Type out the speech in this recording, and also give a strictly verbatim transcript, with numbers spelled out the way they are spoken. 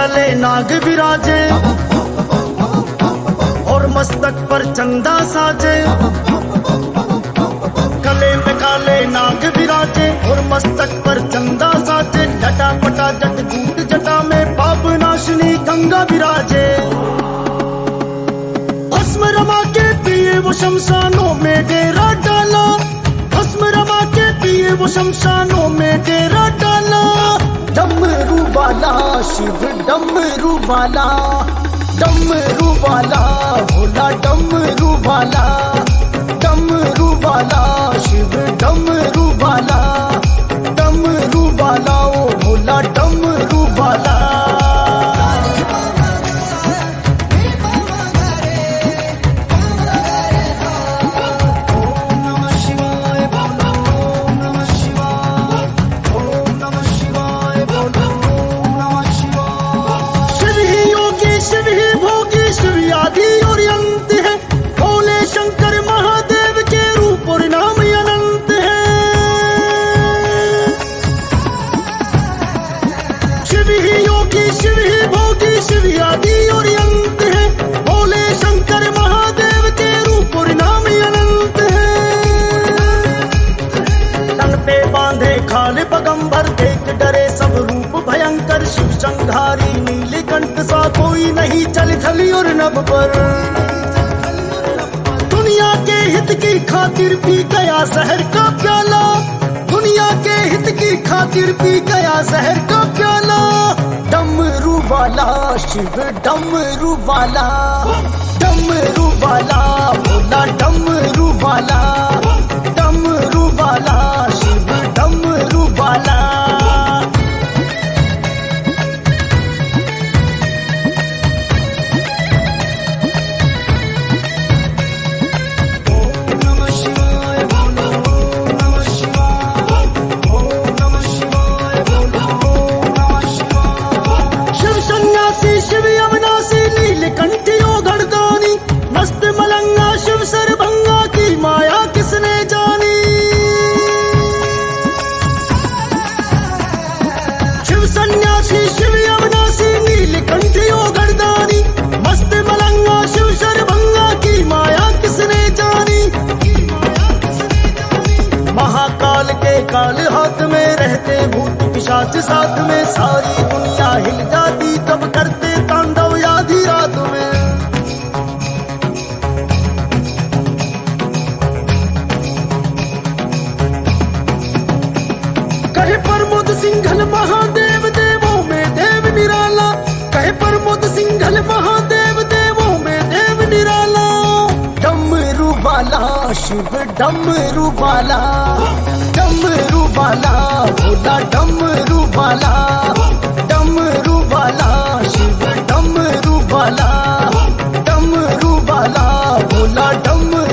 काले नाग विराजे और मस्तक पर चंदा साजे। गले में काले नाग विराजे और मस्तक पर चंदा साजे। जटा पटा जट जूट जटा में पाप नाशनी गंगा विराजे। भस्म रमा के पिए वो शमशानों में डेरा डाला। भस्म रमा के पिए वो शमशानों में डेरा डाला। डमरू वाला शिव डमरू वाला, डमरू वाला भोला डमरू वाला, डमरू वाला शिव डमरू वाला, डमरू वाला ओ भोला डमरू वाला। शिव ही भोगी शिव आदि और अंत है। भोले शंकर महादेव के रूप और नाम अनंत है। शिव ही योगी शिव ही भोगी शिव आदि और अंत है। भोले शंकर महादेव के रूप और नाम अनंत है। तन पे बांधे खाल पगंबर देख डरे सब रूप भयंकर। शिव संघारी नीलकंठ सा कोई नहीं चल थली और नभ पर। दुनिया के हित की खातिर पी गया जहर का प्याला। दुनिया के हित की खातिर पी गया जहर का प्याला। डमरू वाला शिव डमरू वाला, डमरू वाला भोला डमरू वाला, डमरू वाला शिव डमरू वाला। शिव अविनाशी नीलकंठ योगर्दानी। मस्त मलंगा शिव सरभंगा की माया किसने जानी। शिव सन्यासी शिव अविनाशी नीलकंठ योगर्दानी। मस्त मलंगा शिव सरभंगा की माया किसने जानी। महाकाल के काल हाथ में रहते भूत पिशाच साथ में। सारी दुनिया हिल जाती तब करते तांडव आधी रात में। कहे प्रमोद सिंघल महादेव देवों में देव निराला। कहे प्रमोद सिंघल महादेव देवों में देव निराला। डमरू वाला शिव डमरू वाला, डमरू वाला भोला डमरू वाला, डमरू वाला शिव डमरू वाला, डमरू वाला भोला डमरू